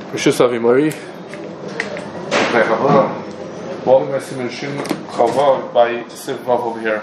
Rishus Avimori, Volume Siman Shin Chavav by Siv Vav over here.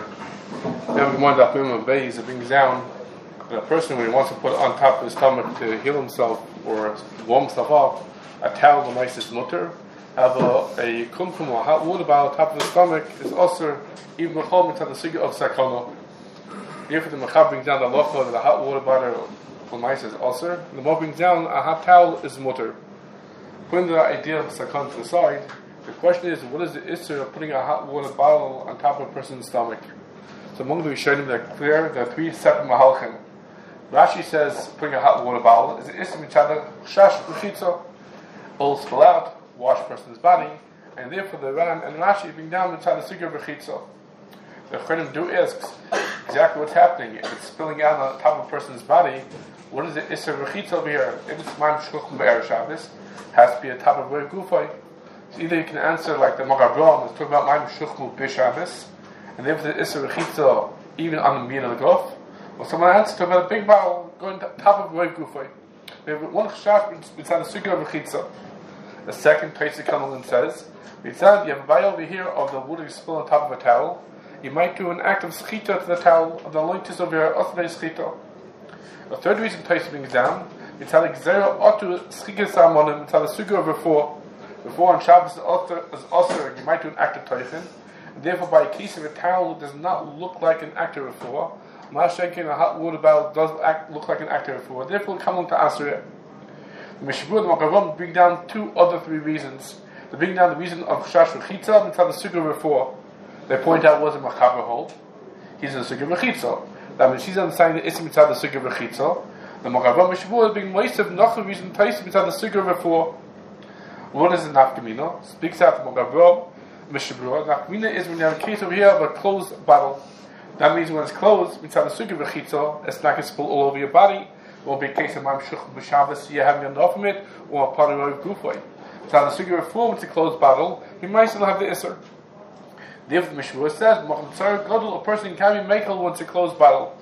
Now we want that minimum base. It brings down that a person when he wants to put on top of his stomach to heal himself or warm himself up, a towel, a nice mutter. Have a kumkum or hot water bottle on top of the stomach is also even mechol mitzad the sugya of sakana. Therefore, the Mechab brings down the locha that a hot water bottle for mice is also. The Mo brings down a hot towel is mutter. Putting the idea of sakana to the side, the question is, what is the issue of putting a hot water bottle on top of a person's stomach? So among the Rishonim that are clear, there are three separate mahalchim. Rashi says putting a hot water bottle is the issue mitzad shash b'chitza, all spill out, wash a person's body, and therefore the Ran and Rashi bring down mitzad the sugar b'chitza. The Chodim do asks exactly what's happening. If it's spilling out on top of a person's body, what is the issue b'chitza over here? If it's ma'am shluchim be'er Shabbos, has to be a top of Rev Gufay. So either you can answer like the Magabron is talking about ma'am shluchim b'Shabbos, and therefore the issue b'chitza even on the meat of the guf, or someone else talking about a big bottle going to top of Rev Gufay. We have one chashash mitzad the sugar b'chitza. The second place that comes and says, mitzad you have a vial over here of the water you spill on top of a towel. You might do an act of schita to the towel of the lointis over here, also schita. The third reason place brings down, mitzad gzera otu schika salmonim mitzad the sugar before on Shabbos is also you might do an act of toichin, and therefore by a case of a towel it does not look like an act of before. Mashenkin a hot water bottle does look like an act of before. Therefore come on to answer it. The Mishabur and the Makavam bring down three reasons. They bring down the reason of Chash V'chitza and mitzad the sugar before. They point out was a Machaber hold. He's a sugar v'chitza. That means he's understanding the Ism mitzad the sugar v'chitza. The Makavam Mishabur bring most of not the reason Tais mitzad the sugar before. What is the nafkamina? Speaks out the Makavam Mishabur. Nafkamina is when you have a case over here of a closed bottle. That means when it's closed mitzad the sugar v'chitza, it's not going to spill all over your body. Or be a case of Ma'am Shuch B'Shabbos, you having enough from it, or a part of Rav Gufay. So the sugar reform, it's a closed bottle, he might still have the Isser. Therefore the Mishmur says, a person can be makel when it's a closed bottle.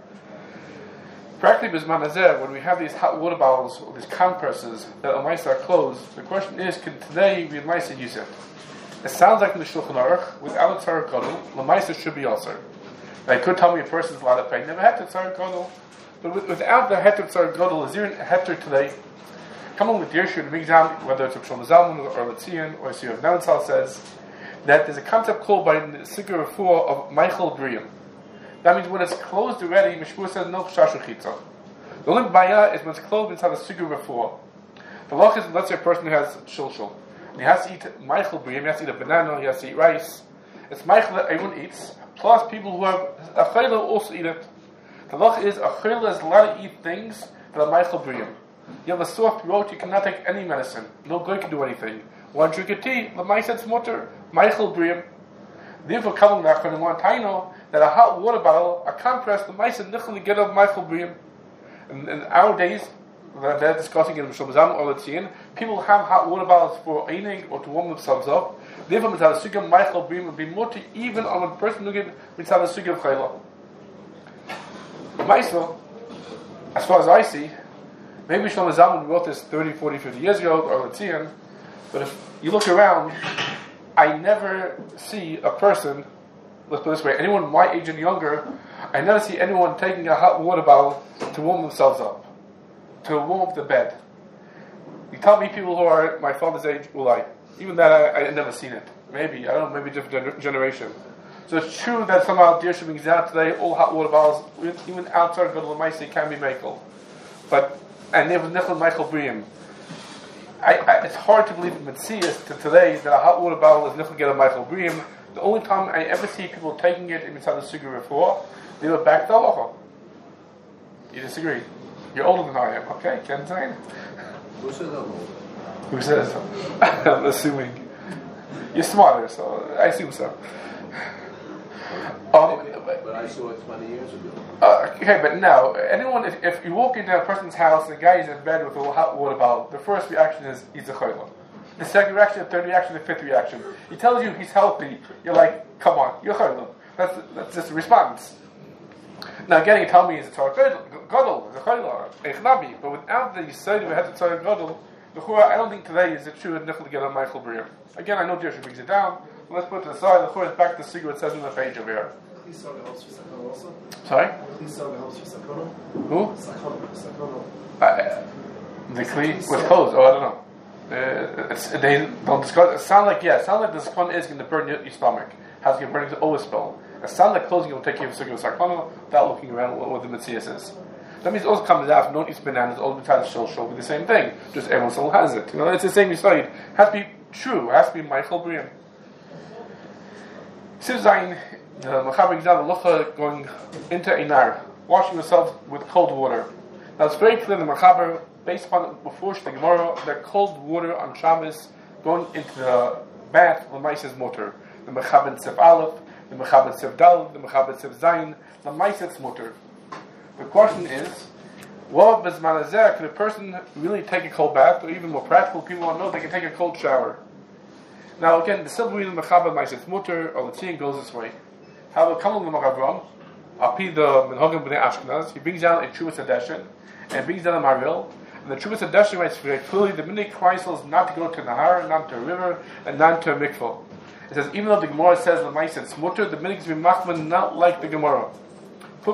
Practically, when we have these hot water bottles, or these compresses that are closed, the question is, can today we might use it? It sounds like in the Shulchan Aruch, without a Tzar Gadol, the should be also. I could tell me a person's a lot of pain, never had the Tzar Gadol. But without the heter tzar gadol, is there a heter today? Come on with Dirshu, the exam, whether it's Shlomo Zalman or Letzion or Sir Nevitzal says that there's a concept called by the Sikha Refuah of Michael Briam. That means when it's closed already, Mishpur says no chashash chitza. The only baya is when it's closed inside the Sikha Refuah. The law is, let's say a person who has shulshul, and he has to eat Michael Briam, he has to eat a banana, he has to eat rice. It's Michael that everyone eats, plus people who have a chayla also eat it. The loch is, a chayla is allowed to eat things that are Michael Briam. You have a sore throat, you cannot take any medicine. No good can do anything. One drink of tea, the mice said mutter, Michael Briam. Therefore, coming back from the Montano, that a hot water bottle, a compress, the mice said nichel get of Michael Briam. In our days, they're discussing in Shlomo Zalman or Letzion, people have hot water bottles for eining or to warm themselves up. Therefore, mitzad the suga Michael Briam would be mutter even on a person who gives mitzad the suga of chayla. Maisel, as far as I see, maybe Shlomo Zalman wrote this 30, 40, 50 years ago, or Letzion, but if you look around, I never see a person, let's put it this way, anyone my age and younger, I never see anyone taking a hot water bottle to warm themselves up, to warm up the bed. You tell me people who are my father's age, even that I never seen it. Maybe, I don't know, maybe a different generation. So it's true that somehow Dirshu brings down today all hot water bottles, even outside Gadol Maisi can be makel. And there was Nichel Michael Briam. It's hard to believe in Metzias to today that a hot water bottle is Nichel Get Michael Briam. The only time I ever see people taking it in Mitzad the Sugar before, they were back to Halacha. You disagree? You're older than I am, okay? Can't say. Who says I'm old? Who says so? I'm assuming. You're smarter, so I assume so. But I saw it 20 years ago. Okay, but now, anyone, if you walk into a person's house and the guy is in bed with a hot water bottle, the first reaction is he's a chayla. The second reaction, the third reaction, the fifth reaction. He tells you he's healthy. You're like, come on, you're chayla. That's just a response. Now again, you tell me he's a tzar gadol, he's a chayla, echnabi. But without the yisod of a heter tzar gadol, I don't think today is it true that Nichel get on Michael Breer. Again, I know Dirsha brings it down, but let's put it to the side. The is back to the it says on the page over here. Sorry? Who? The Kli was closed. Oh, I don't know. They don't discuss. It sounds like the Sakon is going to burn your stomach. How's it going to burn the spell? It sounds like closing will take you for Sakon without looking around what the Metzias is. That means it also comes out, don't eat bananas, all the time shall be the same thing. Just everyone still has it. It's the same side. Has to be true, has to be Michael Brian. Siv Zayin, the Machaber example, Lucha going into Einar, washing yourself with cold water. Now it's very clear in the Machaber, based upon before the Gemara, that cold water on Shabbos going into the bath, Lamais is mutter. The Machaber Siv Aleph, the Machaber Siv Dal, the Machaber Siv Zayin, Lamais is mutter. The question is, what bezmanazeh could a person really take a cold bath, or even more practical, people want to know they can take a cold shower. Now again, the simple reason Mechaber Ma'asetz Mutter or the Tzin goes this way. However, Kamal L'Magavram, Api the Menhogim B'nei Ashkenaz, he brings down a Chuvas Hadeshin, and brings down a Maril, and the Chuvas Hadeshin writes very clearly, the minute Kreisel is not to go to Nahar, not to a river, and not to a mikvah. It says, even though the Gemara says L'Ma'asetz Mutter, the minute is be machman not like the Gemara. Now,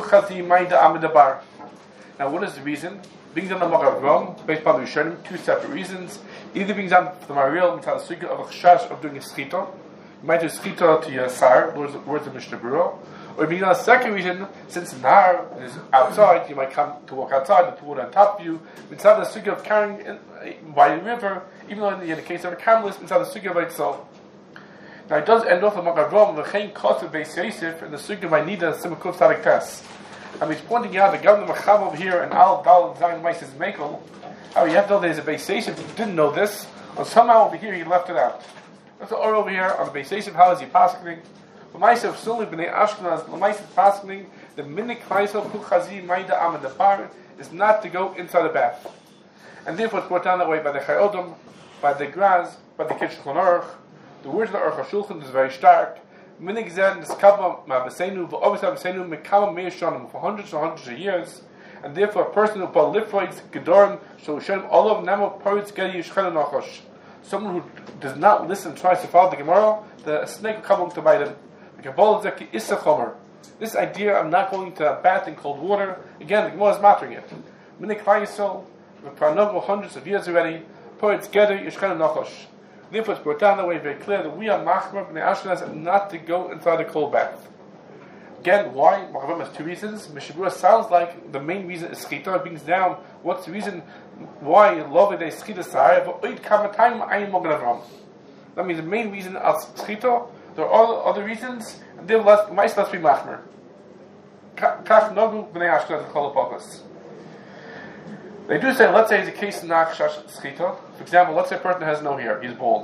what is the reason? Brings down the Magavram, based upon the Rishonim, two separate reasons. Either brings down the Maril, which has a secret of a chash of doing a schita. You might do schita to your sar, words of Mishnah Berurah. Or brings down a second reason, since Nar is outside, you might come to walk outside, the water on top of you. Inside the secret of carrying by the river, even though in the case of a camel, inside the secret by itself. Now it does end off the Magavram, the Chaim Kosev Beis Yosef, and the secret by Nida and Simukot Sadik Tess. And he's pointing out the governor Machav over here and Al Dal Zayin Mais is Mekel. How you have to know there's a Beis Yosef who didn't know this, or somehow over here he left it out. That's the or over here on the Beis Yosef. How is he paskening? L'maisef Suli B'nei Ashkenaz L'maisef paskening the Minik Klaisel Kuchazi Maida Am the Bar is not to go inside the bath, and therefore it's brought down that way by the Chayodom, by the Graz, by the Kitchon Aruch. The words of the Aruch HaShulchan is very stark. Minig Zen is Kabba Ma'abesenu, but always Abesenu Mekama Meishanim for hundreds and hundreds of years, and therefore a person who proliferates Gedorim shall Shem all of Namo Poritz Gedi Yishchel Nachosh. Someone who does not listen, tries to follow the Gemara, the snake will come to bite him. The Kabbalah Zeki Issa Chomer. This idea I'm not going to bath in cold water, again the Gemara is mattering it. Minig Klai the Pranogo hundreds of years already, Poritz Gedi Yishchel Nachosh. Therefore, it's brought down that way very clear that we are machmer b'nei Ashkenaz and not to go inside the cold bath. Again, why? Machaber has two reasons. Mishnah Berurah sounds like the main reason is schita. It brings down what's the reason why love is schita sa'ar v'oid kamatayim ayin mogavram. That means the main reason is schita. There are other reasons, and they might not be machmer. Kach nogu b'nei Ashkenaz v'chol ha'pachas. They do say, let's say it's a case of Nachshash Schita. For example, let's say a person has no hair, he's bald.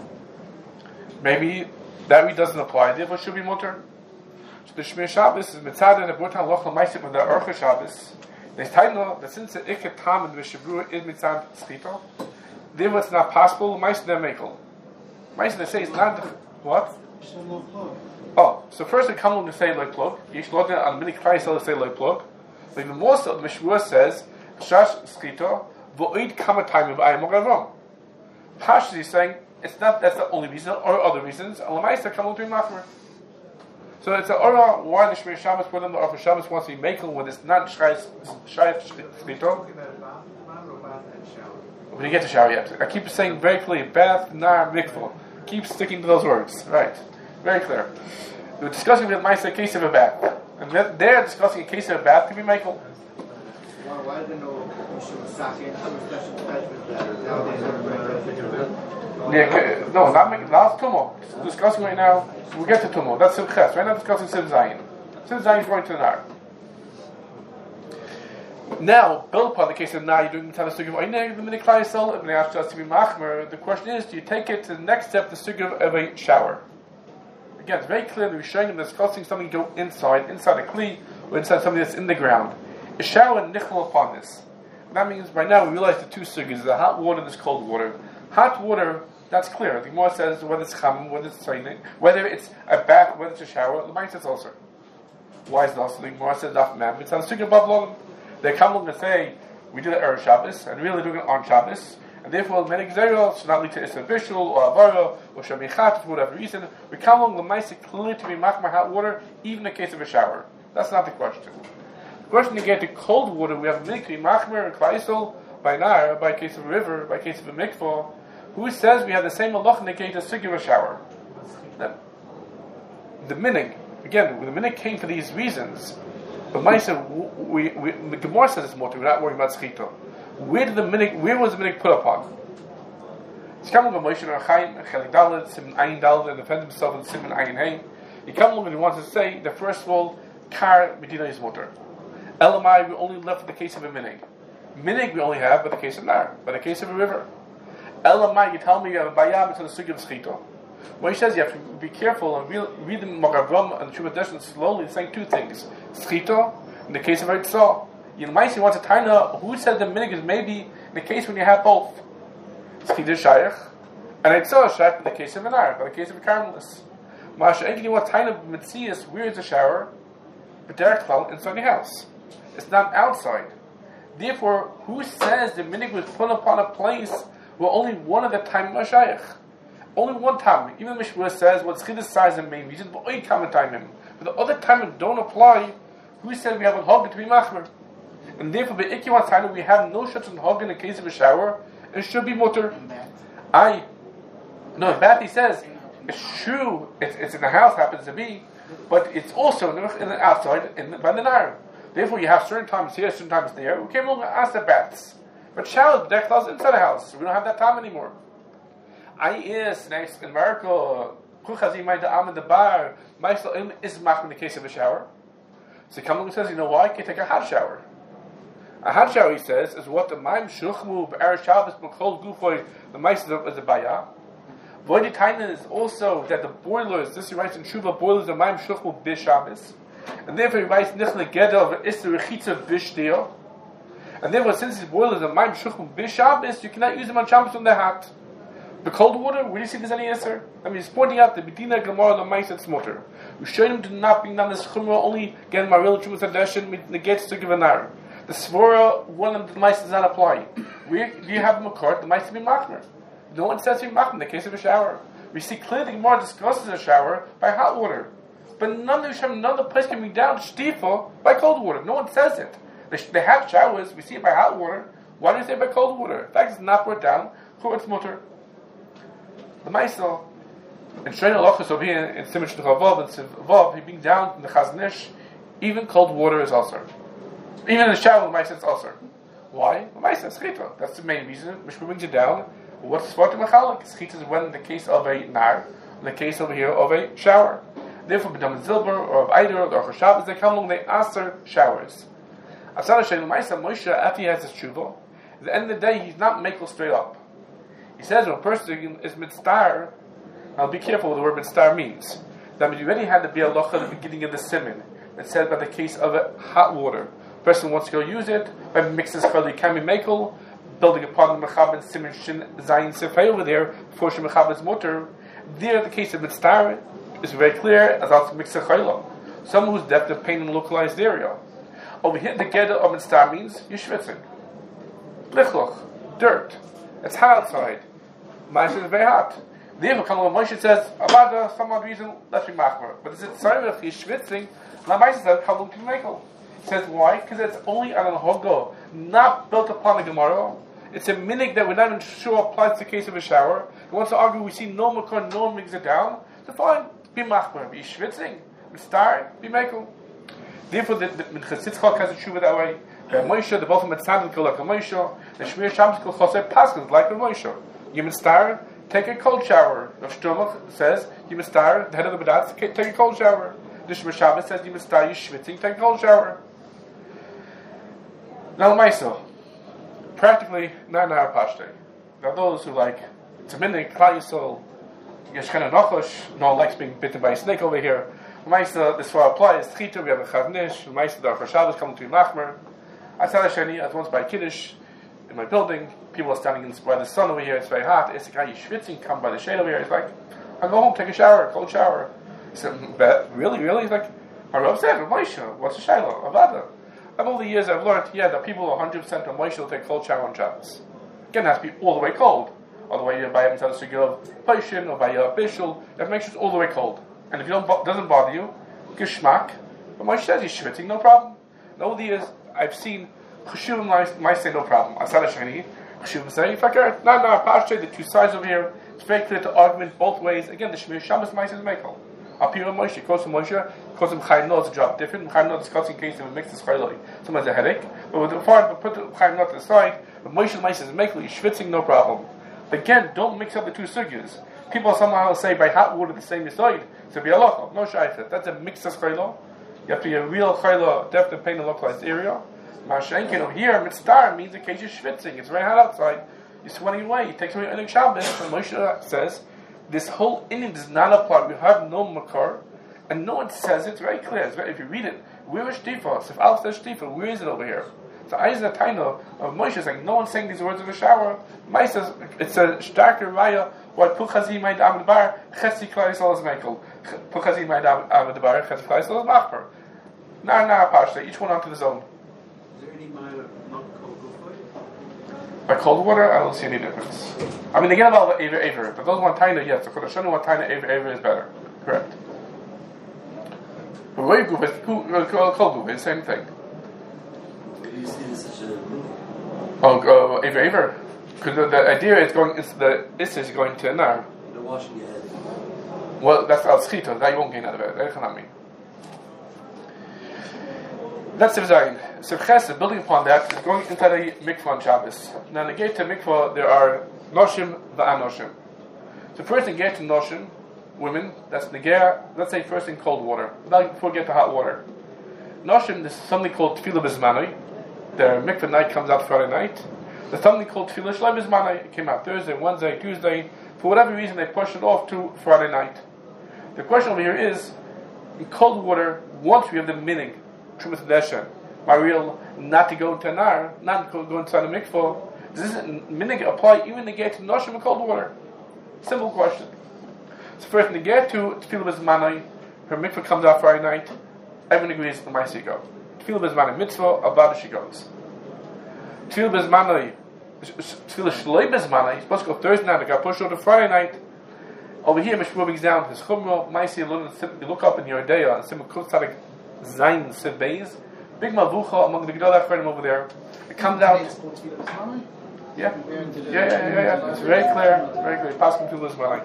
Maybe that really doesn't apply, therefore should be mutter. So the Shmir Shabbos is Mitzad and the Burtan Loch L'maisik with the Urcha Shabbos. They tell you that since the Ikket Tam and the Mishnah Berurah is Mitzad Schita, therefore it's not possible, L'maisik they're Mekel. L'maisik they say it's not, what? Oh, so first they come along to say like plug. Yesh Lodin on many Kreisel to say like plug. But even more so, the Mishnah Berurah says, Shash Schita, V'oid Kamatayim V'ayim Mogavram. Pash is saying, it's not, that's the only reason, or other reasons, and L'maisek come to be machmer. So it's an aura why the Shmir Shabbos put on the Aruch Shabbos wants to be makel when it's not Shayach Schita. We didn't get to shower yet. I keep saying very clearly, bath, nar, mikvah. Keep sticking to those words. Right. Very clear. We're discussing with Maisa a case of a bath. And they're discussing a case of a bath to be makel. Why didn't know Saki and some special judgment that nowadays everybody no, not Tumo. Discussing right now, we'll get to Tumo. That's Simches. Right now discussing Siv Zayin. Siv Zayin is going to the Nar. Now, built upon the case of now you're doing the Sugya of Oineg, the Minik Klaisel, and they ask us to be Machmer, the question is, do you take it to the next step, the Sugya of a shower? Again, it's very clear that we're showing them discussing something go inside a Kli, or inside something that's in the ground. A shower nichel upon this. That means by now we realize the two sugyas, the hot water and this cold water. Hot water, that's clear. The Gemara says whether it's cham, whether it's tzaynik, whether it's a bath, whether it's a shower, the mind says also. Why is it also? The Gemara says after man, it's on sugya above logam. They come along and say, we do the Erev Shabbos, and really doing it on Shabbos, And therefore, the minig zero should not lead to Isra Bishul or Avara or Shamichat for whatever reason. We come along the mice clearly to be machmar hot water, even in the case of a shower. That's not the question. The question, again, to cold water, we have minig to be machmar and klaisel by nar, by case of a river, by case of a mikvah. Who says we have the same halach in the case of a shower? The minig, again, the minig came for these reasons. But Maisa, the Gemara says it's mutter. We're not worrying about schita. Where was the minig put upon? He's coming along Moshe Chaim, Chelik Dalet, Simon Ayin Dalet, and defend himself in Simon Ayin Hay. He comes along and he wants to say the first of all, Kar Medina is mutter. Elamai, we only left for the case of a minig. Minig we only have by the case of Nar, by the case of a river. Elamai, you tell me you have a bayam into the sugi of schita. When he says you have to be careful and read the Magavram and Shuvah Deshon slowly, it's saying two things. Schita, in the case of Eitzah. Yilmaisi wants to taina who said the minig is maybe in the case when you have both. Schita Shaykh, and Eitzah Shaykh in the case of an Arab, in the case of a Carmelis. Masha Enki wants taina Mitzias, where is the shower? But Derek Klal inside the house. It's not outside. Therefore, who says the minig was put upon a place where only one of the time Mashayach? Only one time. Even the Mishmur says what Schidus size the main reason, but only time time. But the other time don't apply. Who said we have a hog to be machmer? And therefore, by Ikiwan time we have no such a hog in the case of a shower, and it should be mutter. No, Bath he says it's true. It's in the house, happens to be, but it's also in the outside by the nar. Therefore, you have certain times here, certain times there. We came along and asked the baths, but showers, deck clothes inside the house. So we don't have that time anymore. Next in America, Kuchazi might the am in the bar, Maisel is mach in the case of a shower. So come along and says, you know why? I can take a hot shower. A hot shower, he says, is what the Maim Shuchmu, Be'er Shabbos, B'chol Gufoy, the Maisel is a baya. Voidi Taina is also that the boilers, this he writes in Shuvah, boilers, the Maim Shuchmu, Bish Shabbos. And therefore he writes, Nichle Geda of Isser Rechitza Bish Deo. And therefore, since these boilers are Maim Shuchmu, Bish Shabbos, you cannot use them on Shabbos when they're hot. The cold water, where do you see there's any answer? I mean, he's pointing out the Medina Gemara, the Mice, and Smutter. We showed him to not bring down this Chumrah, only get my real truth Hadeshin, negates to give an hour. The Svora, one of the Mice does not apply. Where do you have a Makar? The Mice to be Machmer. No one says to be Machmer in the case of a shower. We see clearly the Gemara discusses a shower by hot water. But none of the place can be down Shtifa by cold water. No one says it. They have showers, we see it by hot water. Why do you say by cold water? In fact, it's not brought down. It's mutter. The Maisel, and Shrein Alochus over here in Simon Shnuchavav and Sivav, he being down in the Chaznish, even cold water is also. Even in the shower, the Maisel is also. Why? The Maisel is Schita. That's the main reason. Mishpur brings it down. What's Svartim Machalik? Schita is when in the case of a Nar, in the case over here of a shower. Therefore, B'dam Zilber, or of Eider, or of Shabbos, they come along, they answer showers. Asana Shrein Maisel, Moshe, after he has his tshuva, at the end of the day, he's not makel straight up. He says when a person is mitzvah, I'll be careful what the word mitzvah means. That means you already had the bialocha at the beginning of the simon. It said by the case of hot water. The person wants to go use it, by mixing chali can be makel, building upon the mechab and simon shin zayin sefay over there, before she mechab is mutter. There, the case of mitzvah is very clear as also mixing chayla. Someone who's deaf of pain in a localized area. Over here, the geda of mitzvah means you're schwitzing. Lichloch, dirt. It's hot outside. Ma'aseh is very hot. Therefore, Kamal Moshe says, about some odd reason, let's be machmer. But is it sorry if he's schwitzing? Now Ma'aseh says, Kamal Kimekel. He says, why? Because it's only on a hogo, not built upon the Gemara. It's a minig that we're not even sure applies to the case of a shower. He wants to argue, we see no makor, no one makes it down. So fine, be machmer. Be schwitzing. Be star, be mekel. Therefore, the Chasitzchak has a tshuva that way. The Moshe, the both of Mitzvah go like a Moshe. The Shmir Shabbos go Chosei Paschal like a Moshe. You mitzvah, take a cold shower. The Shturmach says you mitzvah, the head of the Badat, take a cold shower. The Shmir Shabbos says you mitzvah, you schwitzing, take a cold shower. Now Maiso, practically not in our pashte. Now those who like Taminik, Klal Yisrael, Yeshchen Nochosh, no one likes being bitten by a snake over here. Maiso, this far applies. Chita, we have a Chaznish. Maiso, the Archa Shabbos coming to be Machmer. I said Shani, I was once by Kiddush in my building. People are standing by the sun over here. It's very hot. It's like, are you schwitzing? Come by the shade over here. He's like, I'll go home, take a shower, cold shower. He said, really? He's like, my Rav said, Moshe, what's the shayla? Avada. Of all the years I've learned, that people 100% of Moshe will take cold shower on Shabbos. Again, it has to be all the way cold. Otherwise, you buy it inside a sugar of potion or buy a bishul. You have to make sure it's all the way cold. And if it doesn't bother you, geschmack. But Moshe says he's schwitzing, no problem. And over the years, I've seen Cheshuvim might say no problem. Asad Hasheni, Cheshuvim say, Fakir, no, Pasha, the two sides over here. It's very clear to argument both ways. Again, the Shmir Shabbos might say Mekel. Up here, Moshe, calls him Chaim Not, it's a job different. Chaim Not discussing in case of a mixed Chayloi. Someone has a headache. But with the part, put the Chaim Not to the side, but Moshe might say Mekel, he's schwitzing, no problem. Again, don't mix up the two sugyas. People somehow say by hot water the same side, so be a local. No shayta. That's a mixed chayla. You have to be a real chayla, definitely paint a localized area. Mashenkin over here, mitzvah means in case you're schwitzing. It's very hot outside. You're sweating away. It takes away Elik Shabbos. And Moshe says, this whole inning does not apply. We have no makar. And no one says it. It's very clear. If you read it, where is shtifa? So if Alf says shtifa, where is it over here? So I is the taino of Moshe saying, no one's saying these words in the shower. Moshe says, it's a starker raya. What Puchazi might have the bar, Chessi Klaisol is Michael. Puchazi might have the bar, Chessi Klaisol is Machper. Pasha, each one onto the zone. Is there any minor not cold water? By cold water, I don't see any difference. I mean, they get about Aver, but those one taina, yes. So for the Shana, one taina, Aver is better. Correct. But where you go, cold goof, it's the same thing. Where do you see this such a movie? Oh, Aver. Because the idea is going, this is going to Nar. They're washing your head. Well, that's al schito. That you won't gain out of it. That cannot mean. That's Siv Zayin. Siv Ches, building upon that, is going inside a mikvah on Shabbos. Now, in the gate to mikvah, there are noshim va'anoshim. So first in gate to noshim, women, that's negea, let's say first in cold water, before we get to hot water. Noshim, there's something called tefillah b'zmanoi. Their mikvah night comes out Friday night. There's something called tefillah shleim b'zmanoi. It came out Thursday, Wednesday, Tuesday. For whatever reason, they pushed it off to Friday night. The question over here is, in cold water, once we have the minig, Trumas Deshen, my real not to go into Nar, not to go inside the mikvah, does this minig apply even to get to Noshim in cold water? Simple question. So first, in the get to Tefillah B'Zmanai, her mikvah comes out Friday night, everyone agrees the Maisi go. Tefillah B'Zmanai mitzvah, Avada she goes. Tefillah B'Zmanai, Tefillah Shloi B'Zmanai, supposed to go Thursday night, it got pushed over to Friday night. Over here, Mishmur brings down his Chumrah, Maisi, you look up in your Deya, and Simul Kutzadik Zayin Siv Beis, big Mavucha among the Gedolei Achronim over there. It comes out. Yeah. It's very clear. Paskin Tefillah B'Zmanai.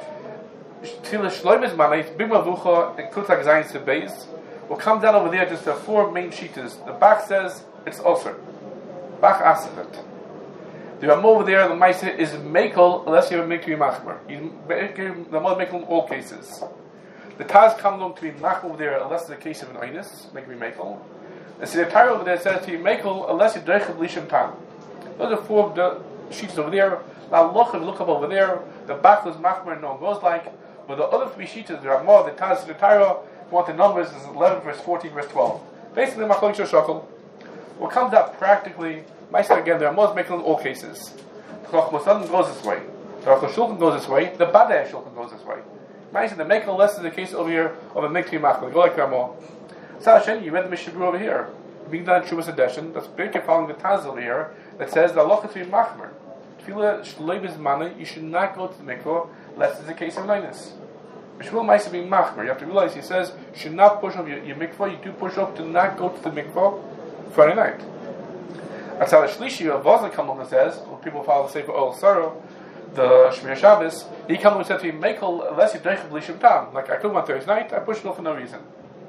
Tefillah Shloi B'Zmanai, big Mavucha and Kutzadik Zayin Siv Beis. What comes down over there, just the four main sheetas. The Bach says it's Osir. Bach asks it. The Ramah over there, the Maisa is Mekel unless you have a Mikri Machmer. The Ramah Mekel in all cases. The Taz comes along to be Machmer over there unless it's a case of an Einus, Mikri Mekel. And so the Torah over there says to be Mekel unless you Dreichel Lishim Tam. Those are four of the sheets over there. Now look up over there, the Bach was Machmer, no one goes like. But the other three sheets, the Ramah, the Taz, the Torah, if you want the numbers, is 11 verse 14 verse 12. Basically, Machloek Shoshakel. What comes out practically, Meister again, there are most making in all cases. The Chochmah Sodom goes this way. The Aruch Shulchan goes this way. The Badei Shulchan goes this way. Meister, the making less is the case over here of a Mikri Machel. They go like Ramah. Sashen, you read the Mishnah Berurah over here. Being done in Shuvas Adeshin, that's big following the Taz over here that says the Allah to be Machmer. Tefillah Shloi B'Zmanai, you should not go to the mikvah unless it's a case of Linus. Mishmul Meister being Machmer. You have to realize he says you should not push up your mikvah. You do push up to not go to the mikvah Friday night. That's how the Shlishi of Vazan comes along and says, when people follow the Sefer Oil Sorrow, the Shmir Shabbos, he comes along and said to me, Mekel, unless you Dreichel B'Lishim Tam. Like I could on Thursday night, I pushed it off for no reason.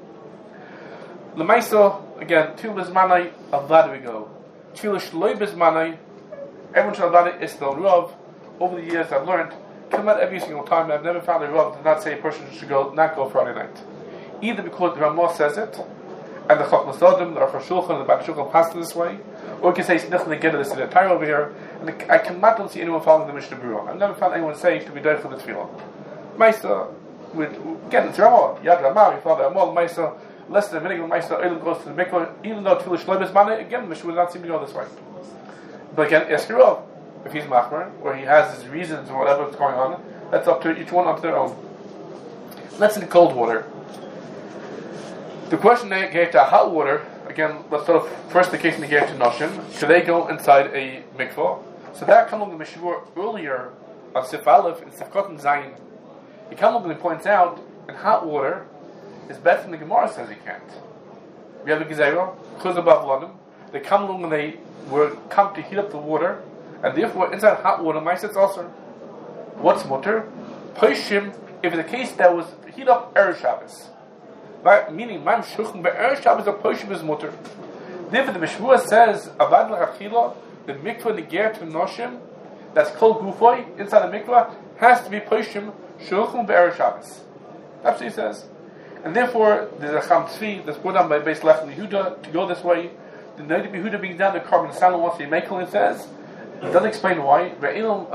L'Maisa, again, Tefillah B'Zmanai, Avada we go. Tefillah Shloi B'Zmanai, everyone should Avada is still Rav. Over the years I've learned, come out every single time, I've never found a Rav to not say a person should not go Friday night. Either because the Ramah says it, and the Chochmah Sodom, the Aruch Shulchan, and the Badei Shulchan pass this way, or you can say nothing to get this in the Torah over here, and I cannot see anyone following the Mishnah Berurah. I've never found anyone saying to be there for the Tefillah. Meister, again, it's Ramah, Yad Ramah, we follow the Ramah, Meister, less than a minute, Meister, Eilim goes to the Mikvah, even though Tefillah Shloi B'Zmanai, again, the Mishnah would not seem to go this way. But again, ask your Rav, if he's Machmer, or he has his reasons or whatever's going on, that's up to each one onto their own. Let's in cold water. The question they gave to hot water, again, let's start off first the case in the gate to Noshim. Should they go inside a mikvah? So that come along the Meshivur earlier on Sif Aleph and Sefkot and Zayin. He come along and points out in hot water is better than the Gemara says he can't. We have a Gezerah, Chuz Bavlanim. They come along and they come to heat up the water, and therefore inside hot water, mice it's also. What's mutter? Poishim, if it's a case that was heat up Erev Shabbos. Right? Meaning, Mam Shuchim Erev Shabbos or Poishim is mutter. Therefore, the Meshvua says, Avad L'Achila, the mikvah Neger to Noshim, that's called Gufoy, inside the mikvah, has to be Poishim Shuchim Erev Shabbos. That's what he says. And therefore, there's a Cham Tzvi that's put down by Beis Lechem Yehuda to go this way. The Noda Yehuda being down the carbon salon once the Mekel says, it doesn't explain why. We're not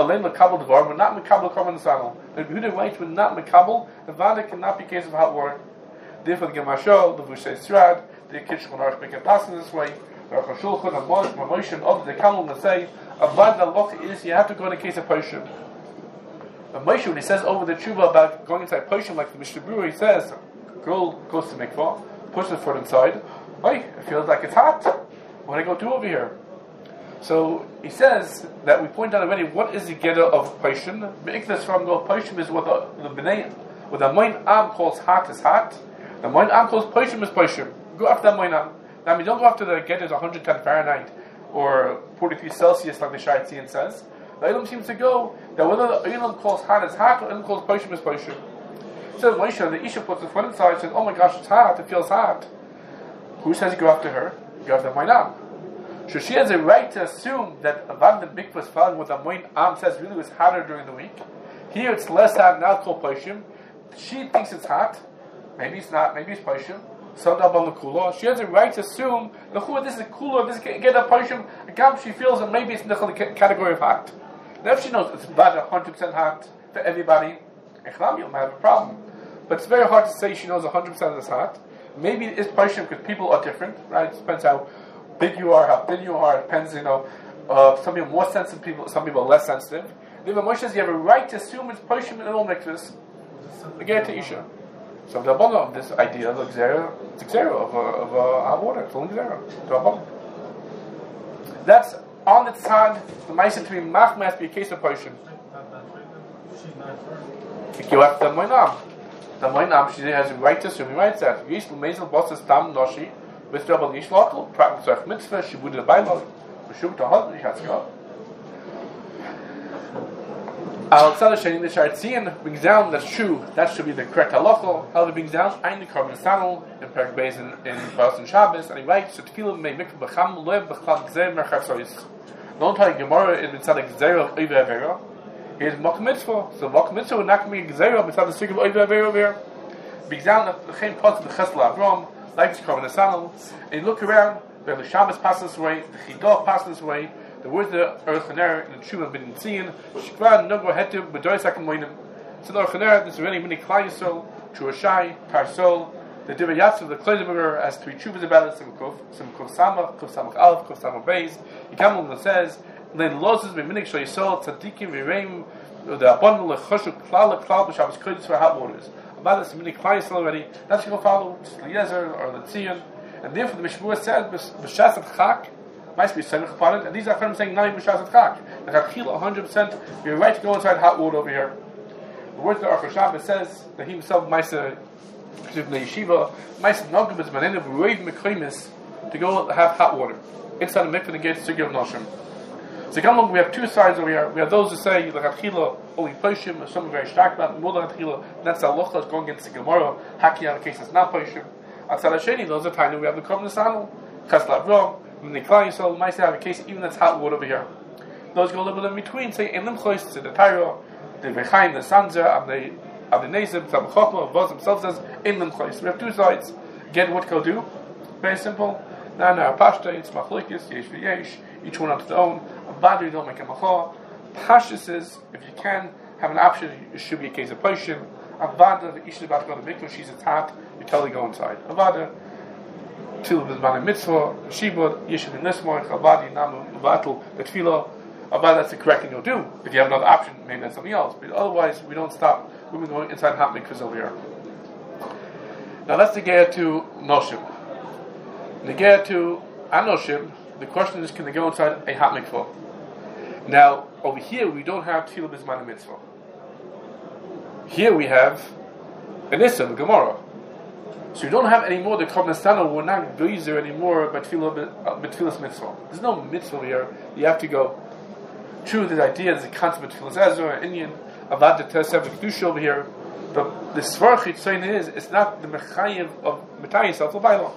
Mekabel carbon salon. The Yehuda writes, we're not Mekabel, the Vada cannot be case of hot water. Therefore, the Gemashol, the Vushay Srad, the Kitchen Arsh make it pass in this way. The Chashulchon, the Mosh, Mamosh, and others, they come along and say, Avad Loch is you have to go in a case of Poshim. But Moshe, when he says over the tshuva about going inside Poshim, like the Mishnah Berurah, he says, girl goes to mikvah, pushes the foot inside. Hey, it feels like it's hot. What do I go do over here? So he says that we point out already what is the geder of Poshim. Be'ikdas from go Poshim is what the B'nai, what the Moin Am calls hot is hot. The Moin Am calls Poshim is Poshim. Go after that Moin Am. Now, we don't go after the geder is 110 Fahrenheit or 43 Celsius like the Shaitzian says. The Ilum seems to go that whether the Ilum calls hot is hot or Ilum calls Poshim is Poshim. So Moshe, the Isha puts the foot inside and says, oh my gosh, it's hot, it feels hot. Who says you go after her? You go after Moin Am. So she has a right to assume that Avad the mikvah is following what the Moin Am says really was hotter during the week. Here it's less hot, now it's called Poshim. She thinks it's hot. Maybe it's not, maybe it's Poshim. She has a right to assume this is cooler, this get a Poshim. Again, she feels that maybe it's in the category of hot. Now if she knows it's about 100% hot for everybody, Echlami might have a problem. But it's very hard to say she knows 100% of this hot. Maybe it is Poshim because people are different, right? It depends how big you are, how thin you are. It depends, some people are more sensitive, some people are less sensitive. Even Moshe says you have a right to assume it's Poshim in all mikvahs. Again to Isha. So the Rabbanon of this idea of Xera, it's Xera of hot water, it's only Xera. That's on the tzad, the Maisa to be machmas be a case of Poshim. If you have the Moinam. The Moinam, she has a right to assume, he writes that. Yish l'mezel bosses tam noshi, with Rabban Yish l'akol, practice of mitzvah, she would have bailog, Meshum to hot, she has to go. Al Tzad Sheni, the Shaitzian brings down, that's true, that should be the correct halacha. However, brings down, Ein the Karban Sanel, in Perek Beis in Paras and Shabbos, and he writes, so Tefillah may mikvah b'cham lev b'chal gzer merchatzois. Don't tell Gemara in Mitzad Gzer of Oiva Avera. Here's Mok Mitzvah. So Mok Mitzvah would not be Gzer of Mitzad the Sig of Oiva Avera over here. Brings down the Chaim Pot of the Chesla Avram, like the Karban Sanel, and you look around, the Shabbos passes this way, the Chidah passes this way, the words of the Aruch HaNer in the Tshuva bin Tzion, Shkvar Nogo Hetu B'Dois HaKamoinim. So the Aruch HaNer, there's already many Klai Yisrael, Chuashai, Tarsol, the Divrei Yatzav, the Kloideberger has 3 Tshuvas about it, some Kuf Samach, Kuf Samach Aleph, Kuf Samach Beis. He comes along and says, Then losses B'Minik Shal Yisrael, Tzadikim V'Reim, the Abon L'Choshuk Klal L'Klal B'Shabbos Kodesh for hot waters. About this, many Klai Yisrael already, that's going to follow, Eliezer or the Tzion. And therefore the Mishmur said, B'Shas at Chak, might be Senech upon it, and these are from saying, not even B'Shas at Chak. The Chachil 100%, you're right to go inside hot water over here. The word of the Aruch HaShabbos says that he himself, Maisa, Yeshiva, Maisa Nogim is Manenav Reiv Mekrimis, to go have hot water. Inside the mikvah and get Sugya of Noshim. So come along, we have two sides over here. We have those who say the Lechatchila only Poshim, some are very stark about more Lechatchila. That's the Lochla is going against the Gemara. Haki on the case it's not Poshim. Outside Hasheni, those are tiny. We have the Korban Sanel, Chesla Avram, and the Klai Yisrael. We might have a case even that's hot water over here. Those go a little bit in between. Say in Limchois to the Tyro, the Vechaim, the Sanzer, and the Nezim, Tzam Chokma, Vos himself says in Limchois. We have two sides. Again, what can do? Very simple. Now, Pashta, it's Machlokes, Yesh v'Yesh, each one on its own. Avada, you don't make a Machor. Pashta says, if you can have an option, it should be a case of Poshim. Avada, the Ish is about to go to the mikvah, she's a tat, you tell her to go inside. Avada, Til B'Zman Mitzvah, Shibud, Yeshiv in Nismor, Avada, Yinamu, Vatul, the Tefillah. Avada, that's the correct thing you'll do. If you have another option, maybe that's something else. But otherwise, we don't stop women going inside hot mikvahs over here. Now let's get to Noshim. To get to Anoshim, the question is, can they go inside a hot mikvah? Now, over here, we don't have Tefillah B'zman Mitzvah. Here we have an Issa, the Gemara. So you don't have anymore the Korban Stana, we're not Geyser anymore, but Tefillah Mitzvah. There's no Mitzvah here, you have to go. True, the idea is the concept of Tefillah Ezra, Indian, Avad the Tesev, the Kedusha over here, but the Svar Chitzayin is, it's not the Mechayiv of Matayis, of L'Bayla.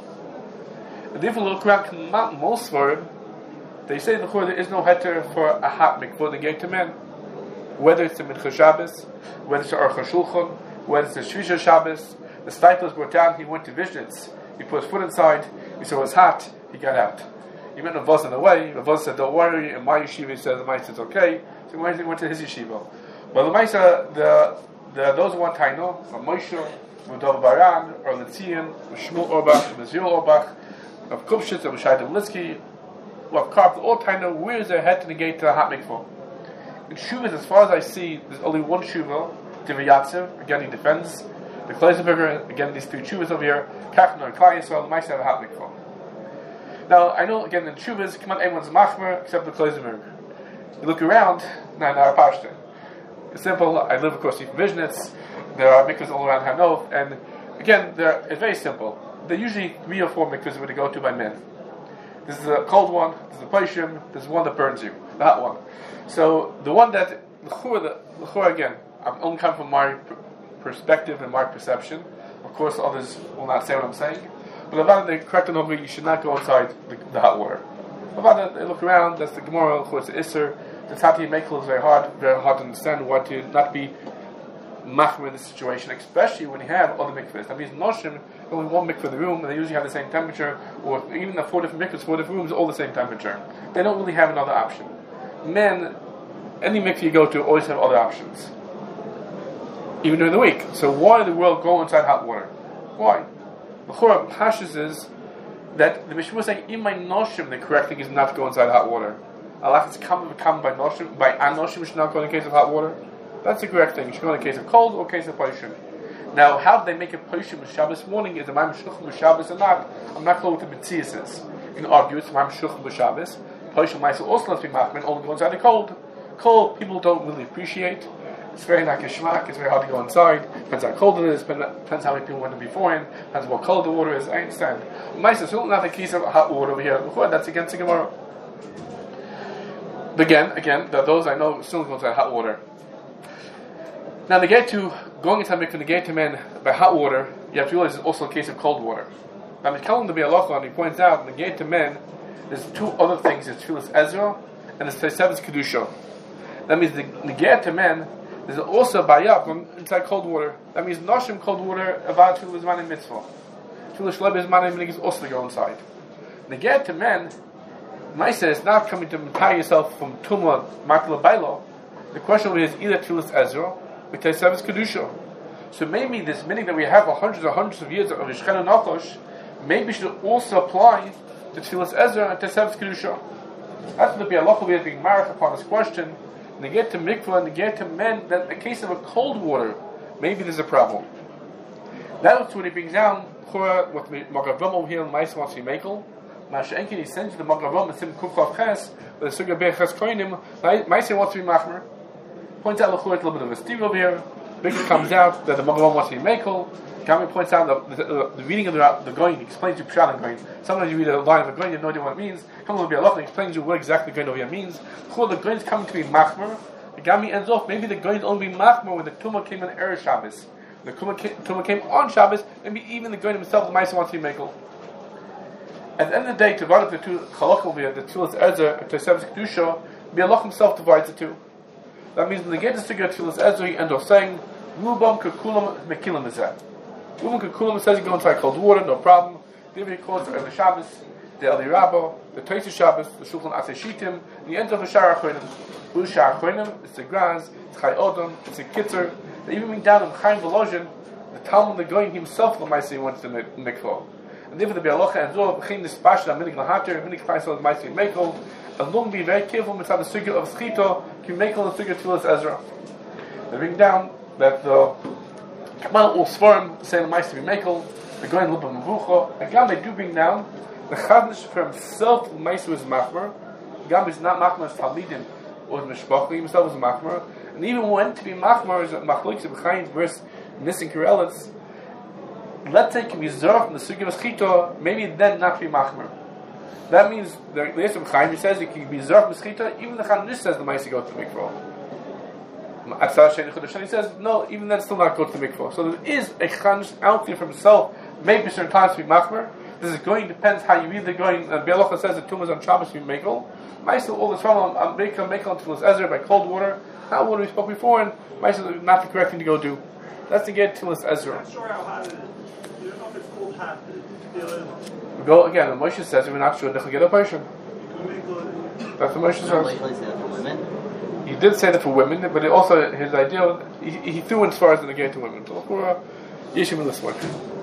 And if you look around most Svarim, they say there is no heter for a hot mikvah the gate to men. Whether it's the Mincha Shabbos, whether it's the Aruch HaShulchan, whether it's the Shvisha Shabbos, the Stiples brought down, he went to Vishnitz, he put his foot inside, he saw it was hot, he got out. He met Ravaz in the way, Ravaz said, don't worry, in my yeshiva he said, the Maisa said, okay, so he went to his yeshiva. But the Maisa, those who want Taino, from Moshe, from Dov Baran, or Litzian, from Shmuel Orbach, from Zil Orbach, of Kupshitz, of Shai Devlitzky, who have carved all Taino, where is their head to negate to the hot mikvah? In Shuvas, as far as I see, there's only one Shuva, Divi Yatsev, again he defends, the Kleisenberger, again these three Shuvas over here, Kachner and Klai Yisrael, might have a hot mikvah. Now, I know again in Shuvas, come on, everyone's machmer except the Kleisenberger. You look around, not Pashta. It's simple, I live across the Vishnitz, there are mikvahs all around Hanov, and again, it's very simple. There are usually 3 or 4 mikvahs where they go to by men. This is a cold one, this is a Paishim, this is one that burns you, the hot one. So, the one that, L'chur again, I'm only coming from my perspective and my perception. Of course, others will not say what I'm saying. But about the correct number, you should not go inside the hot water. About it, look around, that's the Gemara, of course, the Isser. The Tati Mekel is very hard to understand what to not be machmer in this situation, especially when you have other mikvahs. That means Noshim, only one mikvah in the room, and they usually have the same temperature, or even the 4 different mikvahs, 4 different rooms, all the same temperature. They don't really have another option. Men, any mikvah you go to always have other options, even during the week. So why in the world go inside hot water? Why? The Chorah Pashas is that the Mishnah was saying, in my Noshim, the correct thing is not to go inside hot water. Allah is come by Noshim, by Anoshim, you should not go in the case of hot water. That's the correct thing. You should go in the case of cold or case of Paishim. Now, how did they make a Paishim with Shabbos morning? Is the Maim Shulchan with Shabbos or not? I'm not clear what the Metzias is. You can argue it's Maim Shulchan with Shabbos. Paishim Maisel also must be Machman, only goes inside the cold. Cold, people don't really appreciate. It's very not geschmack, it's very hard to go inside. Depends how cold it is, depends how many people went in beforehand, depends what cold the water is. I understand. Maisel, so not the case of hot water over here. That's against the Gemara. But again, those I know still go inside hot water. Now, the gate to going inside mikvah, the gate to men by hot water, you have to realize it's also a case of cold water. Now, Mishkalim to be halacha, and he points out, the gate to men, there's 2 other things: there's Tefillas Ezra and there's Tesevis Kedusha. That means the gate to men, there's also bayah going inside cold water. That means Noshim cold water about Tefillas Zman Mitzvah. Tefillas Shleb Zman Mitzvah is also to go inside. The gate to men, Maisa is not coming to retire yourself from Tumah, Makla Bailo. The question is either Tefillas Ezra or Tesevis Kedusha. So maybe this meaning that we have for hundreds of years of Yishchen and Nachosh, maybe should also apply to Tefillas Ezra and Tesevis Kedusha. That's what the Bialocha is being marked upon this question. And they get to mikvah and they get to men that in the case of a cold water, maybe there's a problem. That's what he brings down with Magavam over here in Maisa wants to be Mekel. Masha'enkin, he sends you the Magavam and Sim Kufchav Ches, with the Suga Be'echas Koinim, Maisa wants to be Machmer. Points out a little bit of a steam over here. Bigger comes out that the Magavam wants to be Mekel. Gami points out the reading of the Goyin, he explains you Pshat and Goyin. Sometimes you read a line of the Goyin, you have no idea what it means. Comes to be Allah and explains you what exactly the Goyin over here means. The Goyin is coming to be Machmer. The Gami ends off, maybe the Goyin only be Machmer when the Tumah came on Erev Shabbos. The Tumah came on Shabbos, maybe even the Goyin himself, the Maisa wants to be Mekel. At the end of the day, to run up the 2 Chalach over here, the Tefillas Ezra and Tesevis Kedusha, Allah himself divides the 2. That means when they get to figure out Tefillas Ezra, he ends off saying, Rubam Kekulam Mekilam Ezeh. Rubam Kekulam says you go inside cold water, no problem. David calls the Erev Shabbos, the Eli Rabba, the Tosei Shabbos, the Shulchan Atzei Shittim, and he ends off with Shar HaChoinim. Who's Shar HaChoinim? It's the Graz, it's Chai Odom, it's a Kitzer. They even bring down in Chaim Volozhin, the Talmud the Goyin himself, the Maisa wants to mikvah. And therefore the Bialocha and Zohar became this Pashta, Minik Lahater, Minik Faisal, the Maisa Mekel, and long be very careful with the Sugya of Schito, Kim Mekel and Sugya Tefillas Ezra. They bring down that the Kamal or Svarim say the Maisa Mekel, the Goyin Lupa Mavucha, and Gam they do bring down the Chadnish for himself, the Maisa was Machmer. Gam is not Machmer as Talmidim, or was mishpachli himself was machmer, and even when to be machmer is machlokes behind verse missing Kirelis. Let's say it can be zerf from the sugi of schita, maybe then not be machmer. That means the Yisrael Chaim says it can be zerf from schita, even the Chananish says the mice go to the mikvah. He says no, even then still not go to the mikvah. So there is a Chananish out there for himself, maybe certain times to be machmer. This is going, depends how you either going. Bialocha says the tumas on Shabbos you mekel. Ma'aseh all the trouble on mekel until it's Ezra by cold water. Hot water we spoke before, and Ma'aseh is not the correct thing to go do. That's to get till it's Ezra. I'm not sure how hot it is. You don't know if it's cold hot. We go again. The Moshe says we're not sure. They'll get a person. That's what Moshe says. For women. He did say that for women, but it also his idea he threw in as far as the get to women. So for Yeshim in this one.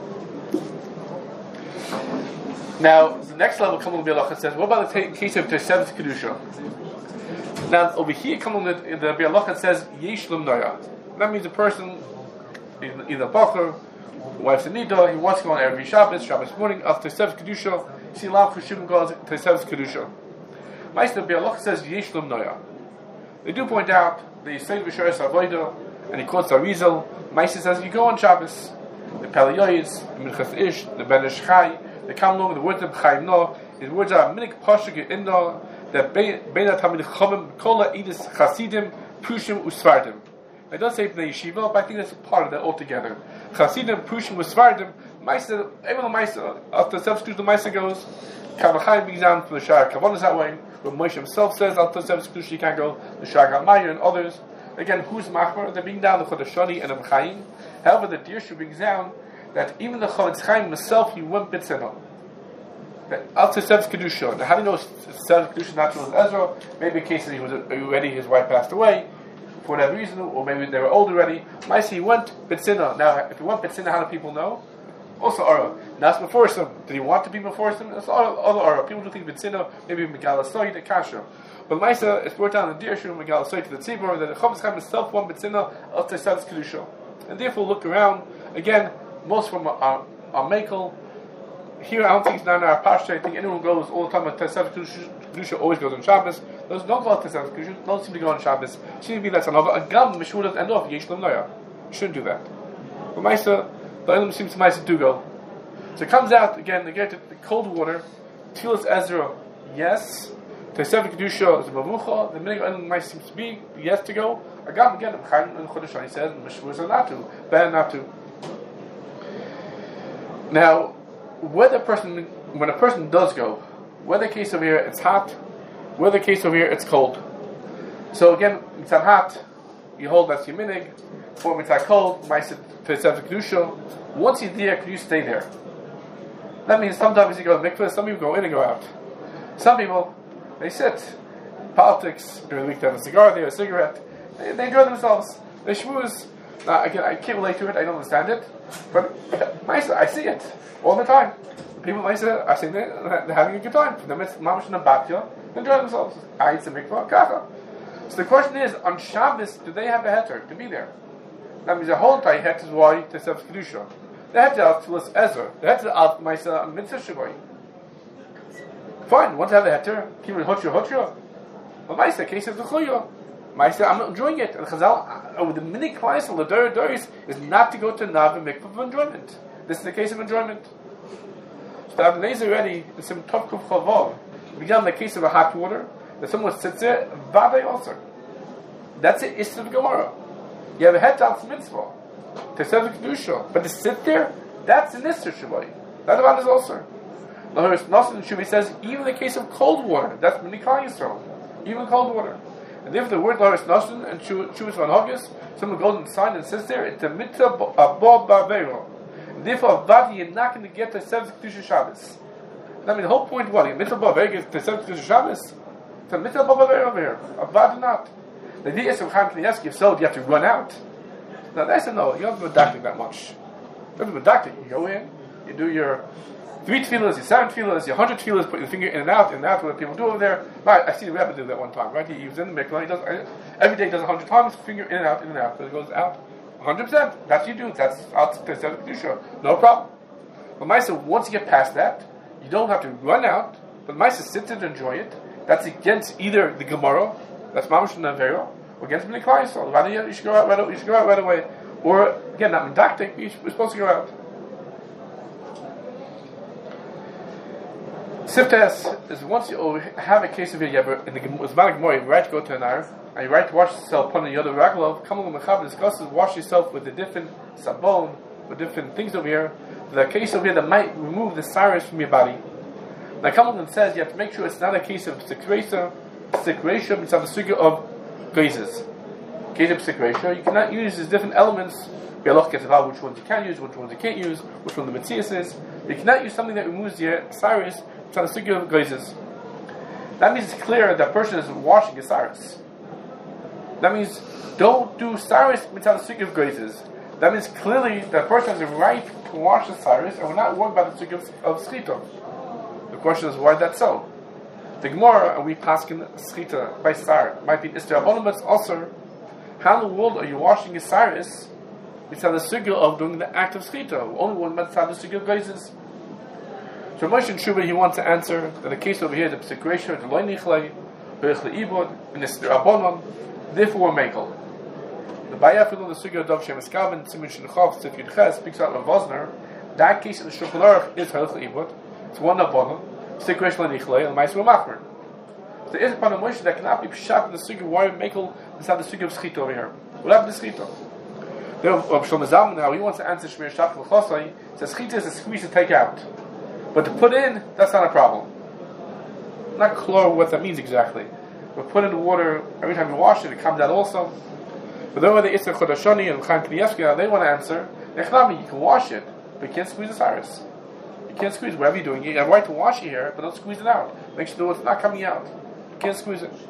Now, the next level, Kamal Bialacha says, what about the case of Tesevet Kedusha? Now, over here, Kamal the Bialacha says, Yesh Lum Noya. That means a person, either Bacher, wife's a Nida, he wants to go on every Shabbos morning, after Tesevet Kedusha, see Lam Chushim calls it Tesevet Kedusha. Meister Bialacha says, Yesh Lum Noya. They do point out, the Yisrael V'Shoyes Avodah, and he quotes Arizal. Meister says, you go on Shabbos, the Peliyoyes, the Minchas Ish, the Ben Ish Chai, they come along with the words of Chaim No. His words are minik pashuk in no that beina tamid chavim kola edis chasidim prushim usvardim. I don't say the yeshiva, but I think that's a part of that altogether. Chasidim prushim usvardim. Ma'aser, even the Ma'aser after self-exclusion, the Ma'aser goes. Kavachayim brings down from the Shar Kavanas that way. But Moshe himself says after self-exclusion you can't go. The Shar Gamayir and others. Again, who's machmer? They bring down the Chodeshani and the Chaim. However, the Dirshu brings down that even the Chavetz Chaim himself, he went bitzeno. That after Tesevet Kedusha, now how do you know Tesevet Kedusha not true with Ezra? Maybe in case that he was already, his wife passed away for whatever reason, or maybe they were old already. Maisi, he went bitzeno. Now, if he went bitzeno, how do people know? Also Ara. Now it's before some. Did he want to be before some? That's other Ara. People do think bitzeno, maybe Megalasoy, the Kasha. But Maisa, it's brought down in the Dirshu, Megalasoy to the Tzibor, that the Chavetz Chaim himself went bitzeno after Tesevet Kedusha. And therefore, look around again. Most of them are Mekel. Here, I don't think it's not in our Parsha. I think anyone goes all the time at Tesevet Kedusha always goes on Shabbos. Those don't go at Tesevet Kedusha, don't seem to go on Shabbos. Shouldn't be that's another. A gam mishur doesn't end off. Yesh Lum Noya. You shouldn't do that. But Maisa, the Elam seems to Maisa do go. So it comes out again. They get to the cold water. Tfilas Ezra, yes. Tesevet Kedusha is a mavucha. The minute Elam Maisa seems to be yes to go. A gam again. Chaim and Chodeshani he says mishur is not to. Ben not to. Now, when a person does go, whether the case over here it's hot, whether the case over here it's cold. So again, mitzvah hot, you hold that's your minig. For mitzvah cold, ma'aser Tesevet Kedusha. Once you're there, can you stay there? That means sometimes you go to mikvah, some people go in and go out. Some people, they sit. Politics, during the week they have a cigar, they have a cigarette. They enjoy themselves. They schmooze. Now, again, I can't relate to it, I don't understand it. But I see it all the time. People I say they're having a good time. For them it's mamash in the batya, they enjoy themselves. I eat some mikvah, kacha. So the question is, on Shabbos, do they have a heter to be there? That means the whole entire heter is why Tesevet Kedusha. The heter out to Ezra. The heter out Maisa Mitzvah Shavai. Fine, once I have a heter, keep it hotcha. But Maisa, case of the Chuya. Maisa, I'm not enjoying it. And Chazal, with the mini Klaisel, the Doris, is not to go to Nav and mikvah for enjoyment. This is the case of enjoyment. So the Abnei already in some Tovkuf Chavav. We got in the case of a hot water that someone sits there, Vaday also. That's it. It's the Gemara. You have a head down mitzvah, Tesevet Kedusha, but to sit there, that's an Isser Shavai. That one is also. The Horace Nosson Shuvi says even in the case of cold water, that's Minikal Yisrael, even cold water. And if the word Horace Nosson and Shuvas Van Hogis, someone goes inside and sits there, it's a mitzvah above Barbero. Therefore, Avadi, you're not going to get to Tesevet Kedusha Shabbos. I mean, the whole point, what? Mitzvah Barbero gets Tesevet Kedusha Shabbos? It's a mitzvah Barbero over here. Avadi not. The idea is, if so, do you have to run out? Now, that's a no. You don't have to be medactic that much. You don't have to be medactic. You go in, you do your 3 tefillahs, your 7 tefillahs, your 100 tefillahs, put your finger in and out, what people do over there. Right, I see the rabbi do that one time, right? He was in the mikvah, he does, every day he does 100 times, finger in and out, so it goes out 100%. That's what you do, that's out to Tesevet Kedusha. No problem. But Maisa, once you get past that, you don't have to run out, but Maisa sits and enjoy it. That's against either the Gemara, That's mamash nevera against bnei klal Yisrael. Rather you should go out right. You should go out right away. Or again, not mendactic. You're supposed to go out. Siftes is once you have a case of it, you have in the Gemara, you right to go to an Arv, and you right to wash yourself upon the Yoda Raglov, come along Mechab discusses wash yourself with the different sabon, with different things over here, the case over here that might remove the cyrus from your body. Now come along and says you have to make sure it's not a case of secretion, it's on the sugar of gazes. Case of secretion, you cannot use these different elements. Which ones you can use, which ones you can't use, which one the Matthias is. You cannot use something that removes the cyrus from the sugar of gazes. That means it's clear that person is washing the cyrus. That means don't do cyrus without the sugar of gazes. That means clearly that person has a right to wash the cyrus, and we're not worried about the sugar of schita. The question is why that's so. The Gemara, and we paskin schita by sar, might be Isra Abonim, but it's also how in the world are you washing your cyrus without the sugar of doing the act of schita? Only one mitzvah the sugar of gazes. So Moshe and Shuvah, he wants to answer that the case over here, the psikresha, the loy nichlei, b'ichle ibod, and the Abonim, therefore we're mekel. The Bayafil, the sugar of Dov Shem Eskaven, Simin Shinchov, Sif Yudches, speaks out of Vosner. That case in the Shulchan Aruch is b'ichle ibod. It's one Abonim, psikresha loy nichlei, and Ma'aser Machmer. So there is upon a Moshe that cannot be pshat in the sugar why mekel inside the sugar of schita over here. What happened to schita? Shlomo Zalman, now he wants to answer Shmir Shach L'chosai, says schita is a squeeze to take out. But to put in, that's not a problem. Not clear what that means exactly. But put in the water, every time you wash it, it comes out also. But over the Isser Chodashoni and Chaim Knievsky, they want to answer, Nechnami, you can wash it, but you can't squeeze the cyrus. You can't squeeze whatever you're doing. You have a right to wash it here, but don't squeeze it out. Make sure it's not coming out. You can't squeeze it.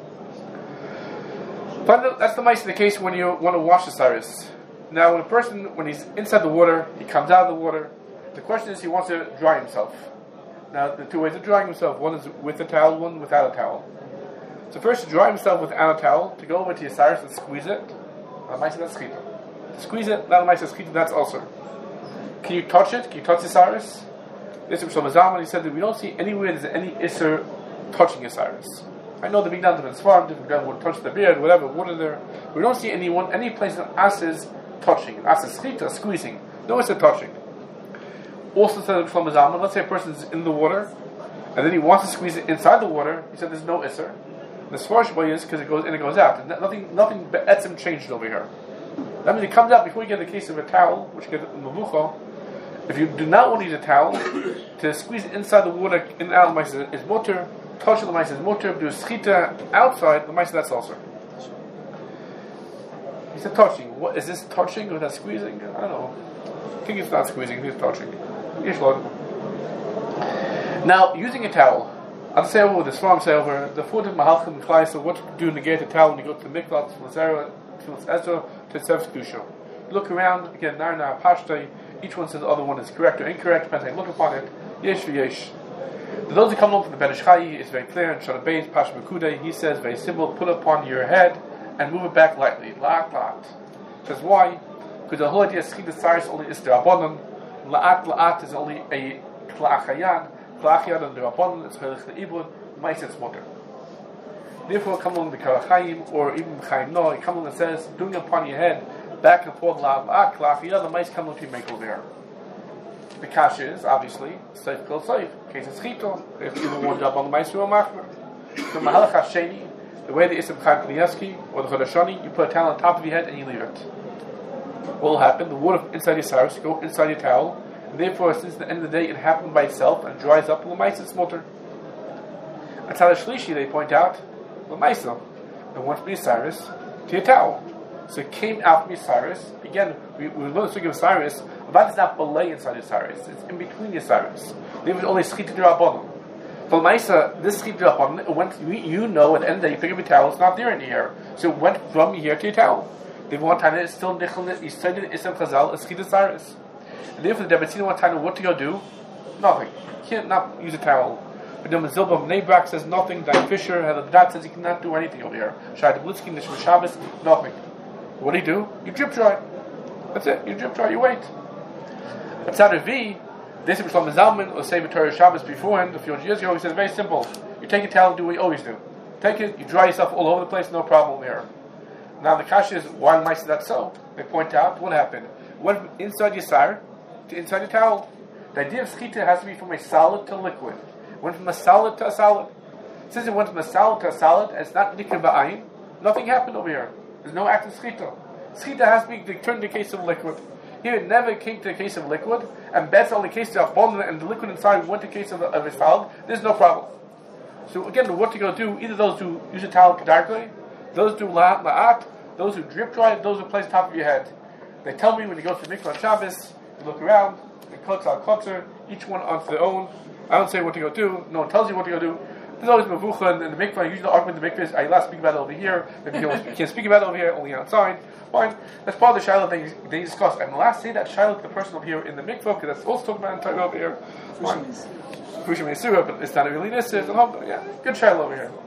But that's the mice in the case when you want to wash the cyrus. Now, when a person, when he's inside the water, he comes out of the water, the question is he wants to dry himself. Now, the two ways of drying himself, one is with a towel, one without a towel. So first, to dry himself without a towel, to go over to your cyrus and squeeze it, that's schita. To squeeze it, not schita, that's also. Can you touch it? Can you touch the cyrus? This is Shlomo Zalman, he said that we don't see anywhere there's any isser touching a cyrus. I know the big down different farm, different guys would touch the beard, whatever, water there. We don't see any place that asses touching. Asses schita, squeezing. No isser touching. Also said Shlomo Zalman, let's say a person's in the water, and then he wants to squeeze it inside the water, he said there's no isser. The Sfarsh way is because it goes in and goes out. Nothing but etzim changed over here. That means it comes out before you get the case of a towel, which you get in Mavucha. If you do not want to use a towel, to squeeze it inside the water, in and out, the mice is mutter, touch the mice is mutter, do schita outside, the mice that's also. He said touching. What is this touching or is that squeezing? I don't know. I think it's not squeezing, I think it's touching. Now, using a towel, I'll say over the Swarm say over the foot of Mahalchim Klai, so what you do to negate a towel when you go to the Miklat, to Ezra, to Tzev Kedusha. Look around, again, Narna, Pashtai, each one says the other one is correct or incorrect, depends how you look upon it. Yesh v'yesh. Those who come along from the Ben Ish Chai, it's very clear, in Shana Beis, Pash Mekudei, he says, very simple, put upon your head and move it back lightly. La'at, la'at. Because why? Because the whole idea of Schita Cyrus only is the Rabbanon. La'at, la'at is only a Kla'achayan. Kla'achayan and the Rabbanon is Chelich Le'ibud, Mais it's Mutter. Therefore, come along the Karachayim, or even Chaim No, it comes along and says, doing it upon your head, back and forth, la'at, la'at, Kla'achayan, the mice come along to make over there. The kasha is, obviously, Seif Kol Seif. In case it's Chito, if you want to jump on the mice, you will machmer. So Mahalach HaSheni, the way the Isam Chaim Knievsky, or the Chodashoni, you put a towel on top of your head and you leave it. What will happen? The water inside your cyrus go inside your towel, and therefore, since the end of the day, it happened by itself and dries up. L'maisa it's mutter. At Tzad Shlishi, they point out l'maisa. It went from your cyrus to your towel, so it came out from your cyrus. Again, we learned the speaking of cyrus. That is not belay inside your cyrus; it's in between your cyrus. There was only schita d'rabbanan. But l'maisa, this schita d'rabbanan, it went. You know, at the end of the day, you pick up your towel; it's not there in here, so it went from here to your towel. The one time it's still nichel. You studied the Isam Chazal as schita cyrus. And therefore, the Debatzina one time, what to go do? Nothing. You can't not use a towel. But the Zilba Nebrak says nothing. Dan Fisher, Heladat says you cannot do anything over here. Shai Blitzky, Nishma Shabbos, nothing. What do? You drip dry. That's it. You drip dry. You wait. But Tzad V, this is Shlomo Zalman, or say Torah Shabbos beforehand, a few years ago, he says very simple. You take a towel and do what you always do. Take it, you dry yourself all over the place, no problem here. Now the kasha is, why might that so? They point out what happened. Went from inside your sire to inside your towel. The idea of schita has to be from a solid to liquid. Went from a solid to a solid. Since it went from a solid to a solid, and it's not nikr ba'ayin, nothing happened over here. There's no act of schita. Schita has to be turned to the case of liquid. Here it never came to the case of liquid, and that's only case of abundant, and the liquid inside went to the case of a solid. There's no problem. So again, what you go do, either those who use a towel kedarkli, those who do la'at, those who drip dry, those who place on top of your head. They tell me when you go to the mikvah on Shabbos, you look around, the klutz al klutzer, each one onto their own. I don't say what to go do, no one tells you what to go do. There's always mavucha in the mikvah. Usually the argument in the mikvah is, I last speak about it over here, maybe you can't speak about it over here, only outside. Fine, that's part of the shiloh they discuss. And the last say that shiloh to the person over here in the mikvah, because that's also talking about entire over here. Fine. Kushim Yisura, but it's not really this. Yeah, good shiloh over here.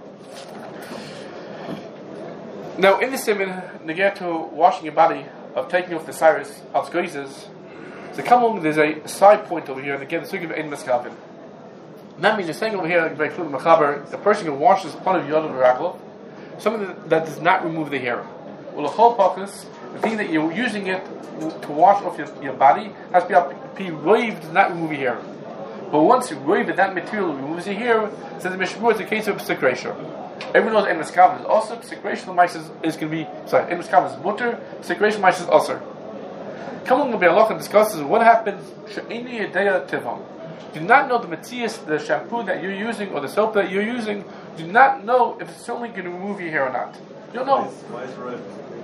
Now, in the siman, negate to washing your body, of taking off the cyrus, of squeezes, so come along, there's a side point over here, and again, the sugi of ein maskavin. That means you're saying over here, like by Klud Machaber, the person can wash his part of Yod and Raglo, something that does not remove the hair. Well, the whole purpose, the thing that you're using it to wash off your body, has to be roiv, does not remove your hair. But once you roiv that material removes your hair, says the Mishmur, it's a case of psikration. Everyone knows ein maskavin is also, psikration is going to be, ein maskavin is mutter, psikration is also. Come along, the Allah discusses what happens, she'eni yedeya tivam. Do not know the Matthias, the shampoo that you're using, or the soap that you're using, do not know if it's only going to remove your hair or not. You don't know. Why is it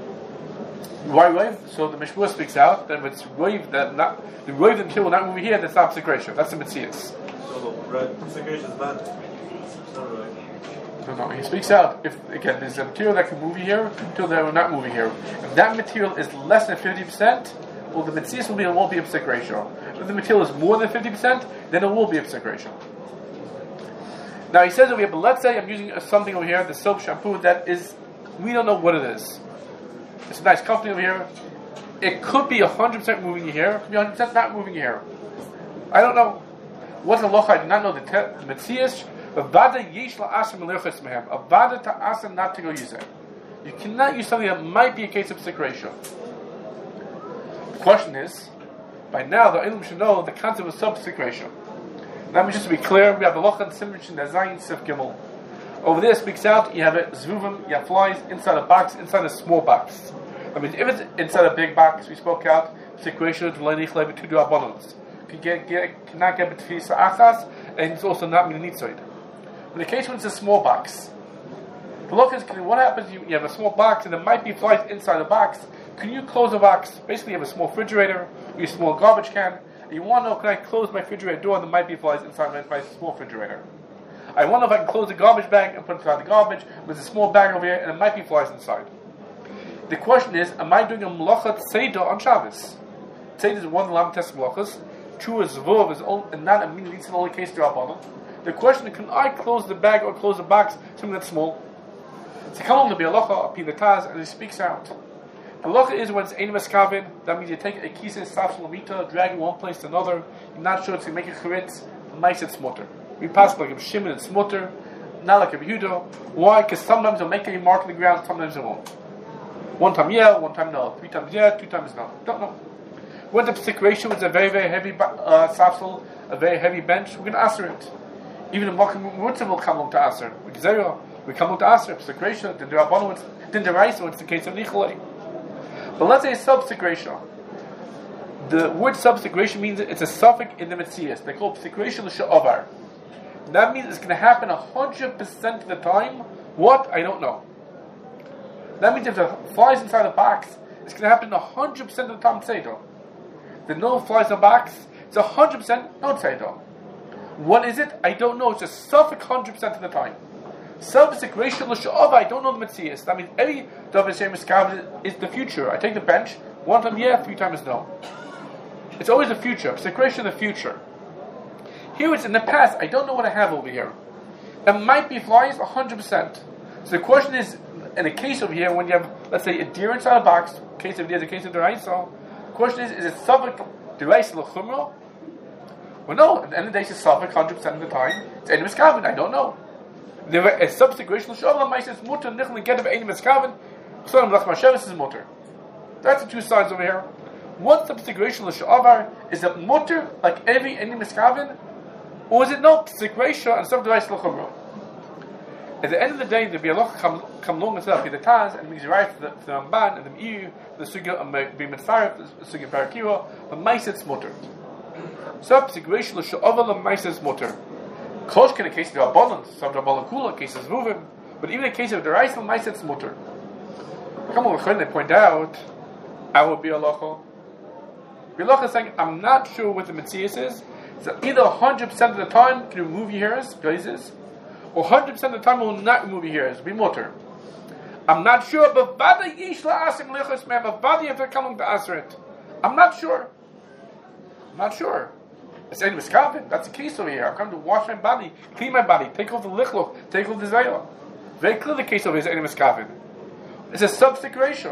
Why rave? So the Mishmur speaks out that if it's rave that not the rave that will not move your hair, that's not psikration. That's the Matthias. So red psikration is bad. It's not right. No, he speaks out. If again there's a material that can move your hair, material that will not move your hair. If that material is less than 50%, well, the Matthias won't be a psikration. If the material is more than 50%, then it will be a psikration. Now he says over here, but let's say I'm using something over here, the soap shampoo that is, we don't know what it is. It's a nice company over here. It could be 100% moving your hair, it could be 100% not moving your hair. I don't know. What's the loch? I do not know the Matthias. Avada yesh la'asem l'irchas mehem. Avada ta'asem not to go use it. You cannot use something that might be a case of psikration. The question is, by now the Ilum should know the concept of sub-psikration. Now, just to be clear, we have the Loch and Simrich and the Zayin Sif Gimel. Over there speaks out, you have a zvuvim, you have flies inside a box, inside a small box. I mean, if it's inside a big box, we spoke out, psikration to lenich lebe to do abundance. Cannot get betfisa achas, and it's also not minitzoid. In the case when it's a small box, the Loch is, what happens, you have a small box, and there might be flies inside the box. Can you close the box? Basically, you have a small refrigerator, or a small garbage can, and you want to know, can I close my refrigerator door? There might be flies inside my small refrigerator. I wonder if I can close the garbage bag and put it inside the garbage. There's a small bag over here, and there might be flies inside. The question is, am I doing a melachat seder on Shabbos? Seder is one of the lam test melachas. True as zvuv is not a min litzin only case to Rabbanon. The question is, can I close the bag or close the box, something that's small? So come on to be a locha, a pinataz, and he speaks out. The locha is when it's ein maskavin, that means you take a kisa safshalamita, drag it one place to another, you're not sure it's going to make a charitz, mice it's mutter. We pass like a Shimon, it's mutter, not like a Yehuda. Why? Because sometimes it'll make a mark on the ground, sometimes it won't. One time yeah, one time no. 3 times yeah, 2 times no. Don't know. When the psikration was a very, very heavy safsal, a very heavy bench, we're going to answer it. Even the Malkim Mutzav will come along to answer. We come along to answer psikration, then the Rabbanu, then the Raisa, when it's the case of Nicholai. But let's say sub-psikration. The word sub-psikration means it's a suffix in the Metzias. They call it psikration l'sha'avar. That means it's going to happen 100% of the time. What? I don't know. That means if the flies inside the box, it's going to happen 100% of the time Seder. There are no flies in the box, it's 100% no Seder. What is it? I don't know. It's a suffix 100% of the time. Sub-psikration l'sha'avar, I don't know the Metzias. That means every David Shem is the future. I take the bench, 1 time yeah, 3 times no. It's always the future. Psikration the future. Here it's in the past. I don't know what I have over here. It might be flies 100%. So the question is, in a case over here, when you have, let's say, a deer inside a box, case of deer, the case of the Raisa, the question is it suffix the Raisa l'chumra? Well, no. At the end of the day, it's suffix 100% of the time. It's any miskavin. I don't know. There were a subsequent Shaul Ma'aser is mutter. Nichlin get of any miskaven. Chsonim Lach Mashevis is mutter. That's the two sides over here. One subsequent Shavar is it mutter like every any miskaven, or is it not subsequent and sub device lochamro? At the end of the day, the Bialoch come along itself, the Taz, and he's right to the Ramban, and the Me'ir, the Sugya, and the Mitzvah, the Sugya Parakira, but Ma'aser is mutter. Subsequent Shavar the Ma'aser is mutter. Koshkin in the case of the Rabbanon, some Rabbanon Kula, cases Ruvim, but even in the case of the Reis, the Ma'aser is mutter. Come on, they point out, our Bialoch. Bialoch is saying, I'm not sure what the Metzias is. So either 100% of the time can you remove your hairs, places, or 100% of the time will not remove your hairs, be mutter. I'm not sure, but Vada Yish La'asim Lichos Mem, but Vada if they're coming to answer it. I'm not sure. It's any miskavin. That's the case over here. I'm coming to wash my body, clean my body, take off the lichloch, take off the zayah. Very clear the case over here is any miskavin. It's a substick ratio.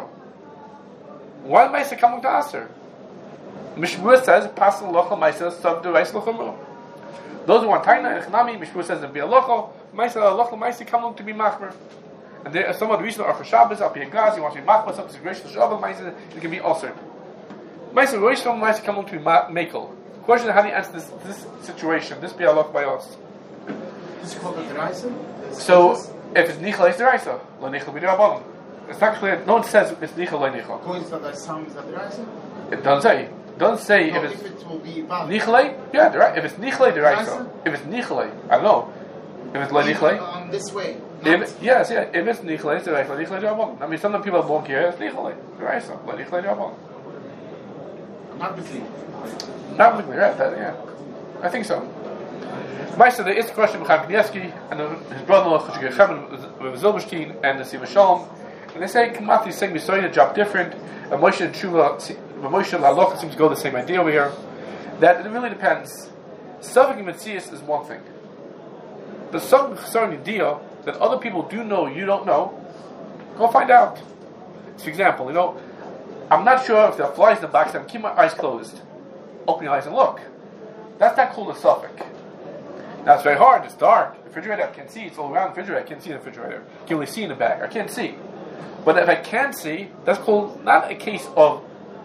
Why am I coming to answer? Mishmur says, Pasal Lochel Ma'aser sub the Reis Lochel. Those who want Taina, Echnami, Mishmur says, and be a Lochel, Ma'aser Lochel Ma'aser come to be Machmer. And there are some of the reasons are for Shabbos, Al Piyagaz, you want to be Machmer, substick ratio, Shabbos Ma'aser, it can be also. Ma'aser Rosh Ma'aser come to be Makel. Question: how do you answer this situation? This be a loch by us. Is it called the Deraisa? So if it's nichel, it's deraisa. Lo nichel be derabbanon. It's not clear. No one says it's nichel, lo nichel. Going to that sound is that Deraisa? It doesn't say. Doesn't say No, if it's it will be valid. nichel. Yeah, if it's nichel, deraisa. If it's nichel, I don't know. If it's lo nichel. This way. Yes, yeah. If it's nichel, it's deraisa. Lo nichel, derabbanon. I mean, some of the people have long hair. It's nichel, deraisa. Lo nichel, derabbanon. Not between. Not really, right? Yeah, I think so. Meister, there is a question with Chagnievsky and his brother-in-law with Zilberstein and the Siva Shalom, and they say Kamati is saying we started a job different, and Moshe and Tshuva, Moshe and Laloch seem to go the same idea over here. That it really depends. Suffolk and Metzias is one thing, but some certain idea that other people do know you don't know. Go find out. For example, I'm not sure if there are flies in the box. I'm keep my eyes closed. Open your eyes and look. That's not called a suffix. Now it's very hard, it's dark. The refrigerator, I can't see, it's all around the refrigerator, I can't see the refrigerator. I can only see in the bag, I can't see. But if I can see, that's called not a case of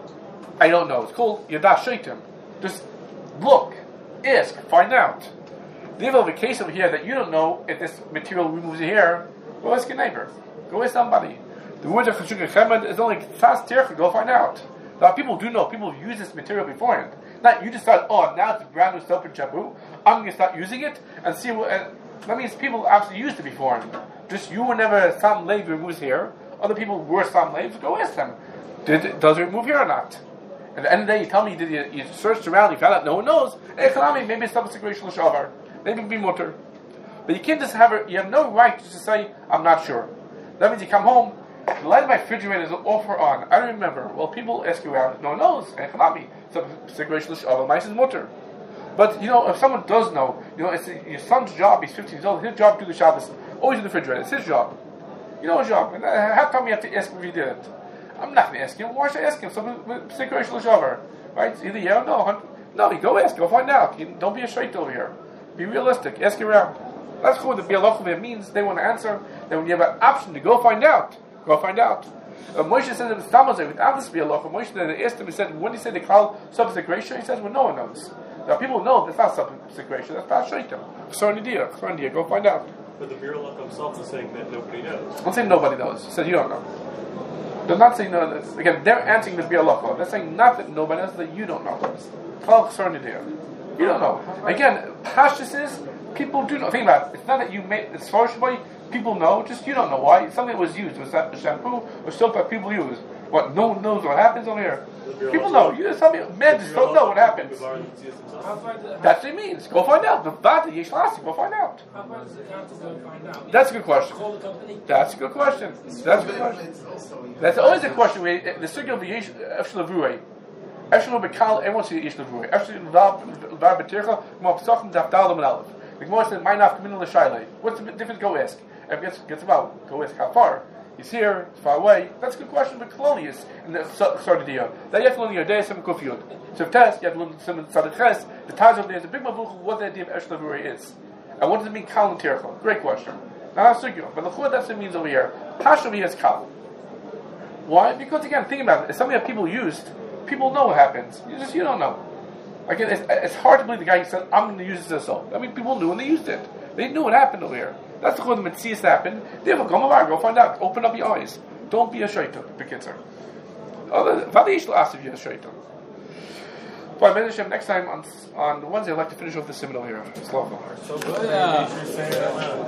I don't know, it's called Yadah Shaitim. Just look, ask, find out. If you have a case over here that you don't know if this material removes your hair, go ask your neighbor. Go ask somebody. The words of Chashuk and Chemed is only fast tircha, go find out. Now people do know, people have used this material beforehand. Not you decide, now it's brand new soap and shampoo, I'm going to start using it and see what. That means people actually used it beforehand. Just you were never some lave removes hair. Other people were some laves. Go ask them. Does it remove hair or not? At the end of the day, you tell me you searched around, you found out no one knows. Maybe it's something situation l'shavar. Maybe it can be mutter. But you can't just you have no right to just say I'm not sure. That means you come home. The light of my refrigerator is off or on. I don't remember. Well, people ask you around. No one knows. Some situation l'shavar. Mice is mutter. But if someone does know, it's your son's job. He's 15 years old. His job to do the Shabbos. Always in the refrigerator. It's his job. His job. And how come you have to ask him if he did it? I'm not going to ask him. Why should I ask him? Some situation l'shavar. Right? Either yeah or no. No, you go ask. Go find out. Don't be a straight over here. Be realistic. Ask around. That's cool. The Bialoch means they want to answer. Then when you have an option to go find out. Go find out. Moshe says in the Tamazay, without this Bialoch, Moshe they asked him, he said, when he said they call substick ratio, he says, well, no one knows. Now people know that's not substick ratio, that's not shaitim. Sorry idea, go find out. But the Bialoch himself is saying that nobody knows. I'm saying nobody knows. He said, you don't know. They're not saying no. Again, they're answering the Bialoch. They're saying not that nobody knows, that you don't know. Sorry idea. You don't know. Again, Pashtus is, people do know. Think about it. It's not that you made it's forcibly. People know, just you don't know why. Something was used, was that shampoo or soap that people use. What? No one knows what happens over here. People know. You just tell me, men just don't know what happens. That's what it means. Go find out. Go find out. That's a good question. That's a good question. That's always a question. The circle of the Eshel Avurei. Eshel Bekal, everyone sees Eshel Avurei. Eshel Var Betircha, Mo Psachim Dafdal and Aleph. The Gemara says, "My naf kamin l'shaylei." What's the difference? Go ask. If it gets about, go ask how far. He's here. It's far away. That's a good question. But Colonius in the start of the year, that you have to learn your day some kufiyud. So test, you have to learn some tzadich. The Taj over there is a big mavuch. What the idea of Eshel Avurei is, and what does it mean? Kal and Tircha. Great question. Not Asugyo. But the Chua, that's what it means over here. Pasha over here is Kal. Why? Because again, think about it. It's something that people used. People know what happens. You don't know. Again, it's hard to believe the guy who said, I'm going to use this as so. I mean, people knew and they used it. They knew what happened over here. That's the Chua, the Metzias happened. They have a Gomavar, go find out. Open up your eyes. Don't be a shaitan, Bekitzer. Vadish la'asiv yeh shaitan. But next time on Wednesday, I'd like to finish off the seminar here. So good.